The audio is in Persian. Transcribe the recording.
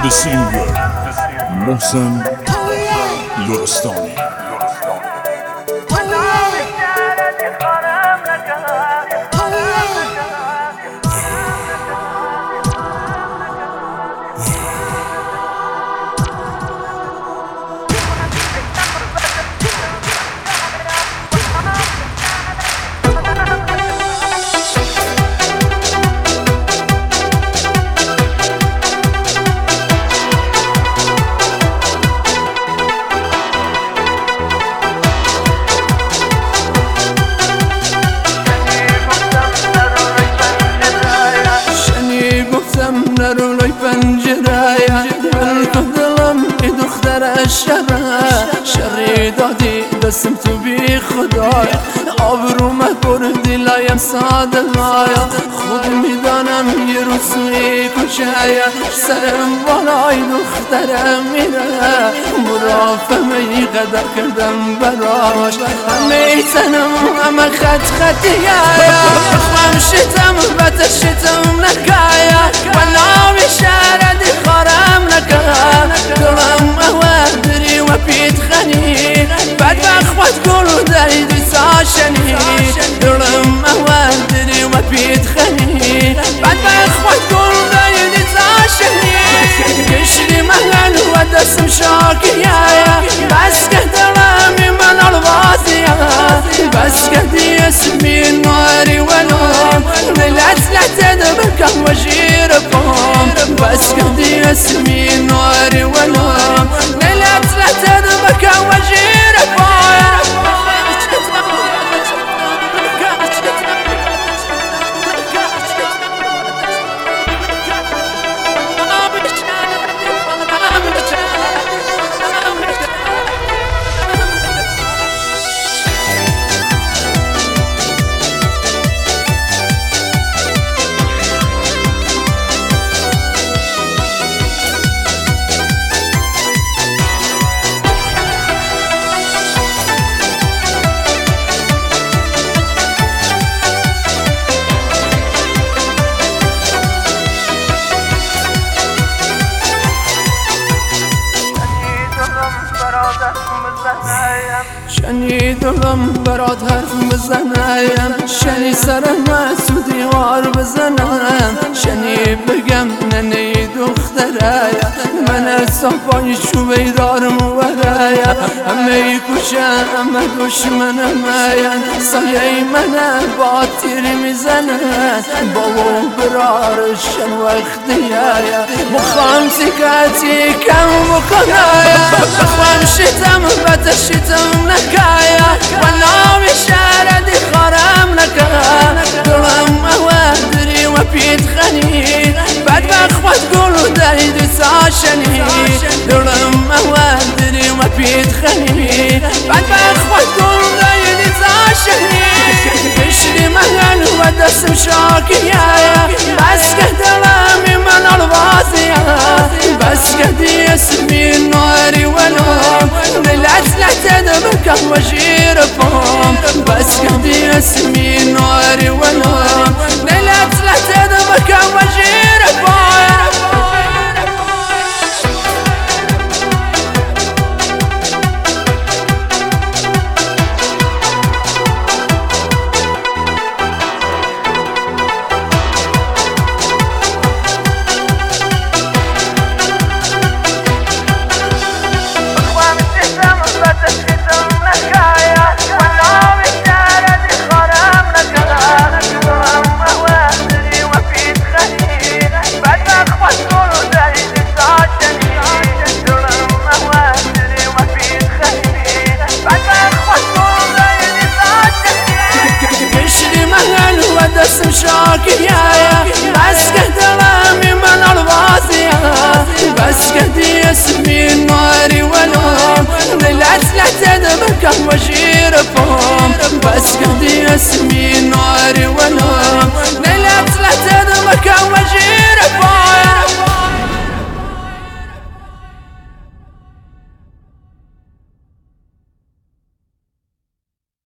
سینگر محسن لرستانی. نرو لای پنجره من تو دلم ای دختر شری دادی دستم تو بی خدا آبرو مکردی لایم ساده لایا خود میدانم یه روز توی کوچه سرم بالای دخترم میره مرافمه ای قدر کردم براش همه تنم همه خط خطیه بخوام شتم بتشتم نکایا وناوی شردی خارم نکا دلم اوادری و پیت خنی بعد بخوات گلو دایدی ساشنی دلم اوادری و پیت خنی بعد بخوات گلو دایدی ساشنی کشری محل و دستم شاکیه بس که دلمی من الوازیه بس که دی اسمی ناری ولوم ملت لتد بکم و جیرکم بس که دی اسمی ناری ولوم ملت لتد بکم و جیرکم شنی دلم برات حرف بزنم شنی سرم تو دیوار بزنم شنی بگم ننی دختره من صفای چوبی دارم وره همه کوچه همه دشمنم سایه من با تیر میزنه بابا برارشن وقتیه مخوام سکتی کم بکنه بخوام شتم بتشتم نکایا وناوی شردی خارم نکا دلم اوادری و پیت خنی بعد بخوات گلو دایدی ساشنی دلم اوادری و پیت خنی بعد بخوات گلو دایدی ساشنی کشری محل و دستم شاکیه بس که دلمی من الوازیه بس که دی اسمی ناری ولوم ملت لتد بکم و جیرکم بس که دی اسمی ناری ولوم ملت لتد بکم و جیرکم دستم شاکیه بس که دلمی من الوازیه بس که دی اسمی ناری ولوم ملت لتد بکم و جیرکم بس که دی اسمی